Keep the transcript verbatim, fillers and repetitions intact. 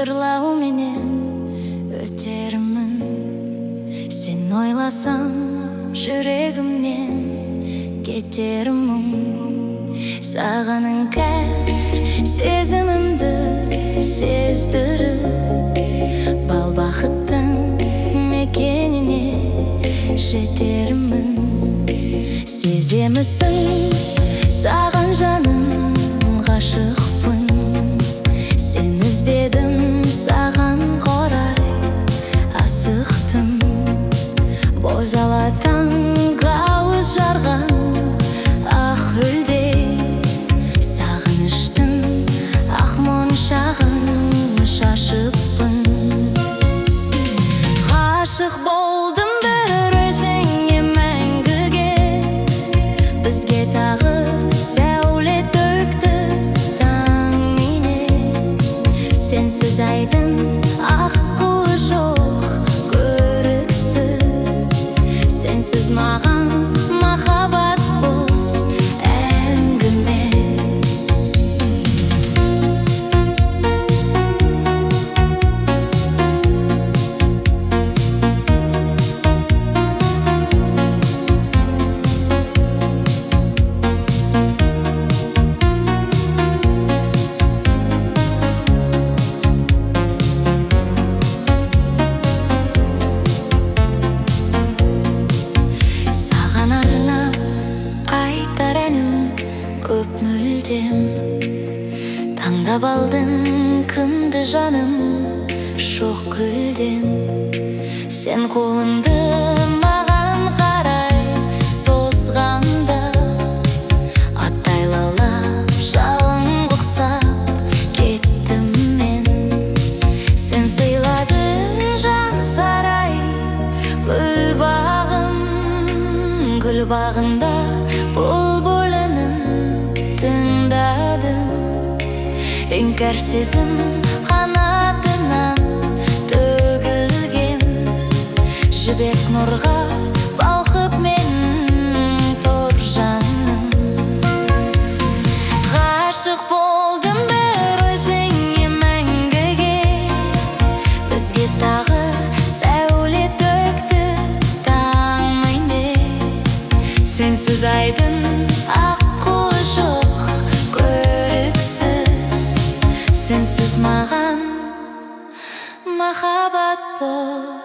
ырлау менен өтермін. Сен ойласаң, жүрегімнен кетерім мұң. Саған іңкәр сезімімді сездіріп, бал бақыттың мекеніне жетермін. Сеземісің, саған жаным ғашықпын. Сен іздедім, саған қарай асықтым. Бозала таңға ауыз жарған ақ үлдей, сағыныштың ақ моншағын шашыппын. Ғашық болдым бір өзіңе мәңгіге, бізге тағы сәуле төкті таң міне. Сенсіз айдың аққуы жоқ, көріксіз. Сенсіз маған махаббат бос әңгіме. Көп мүлдем таңдап алдың кімді жаным шоқ гүлден. Сен қолыңды маған қарай созғанда, аттай лаулап жалын құқсап кеттім мен. Сен сыйладың жан сарай гүл бағым, гүл бағында бұлбұлының тыңдадым. Іңкәр сезім қанатынан төгілген, жібек нұрға балқып мен тұр жаным. Ғашық болдым бір өзіңе мәңгіге, бізге тағы сәуле төкті таң міне. Сенсіз айдың аққуы жоқ, көріксіз. Сенсіз маған махаббат бол.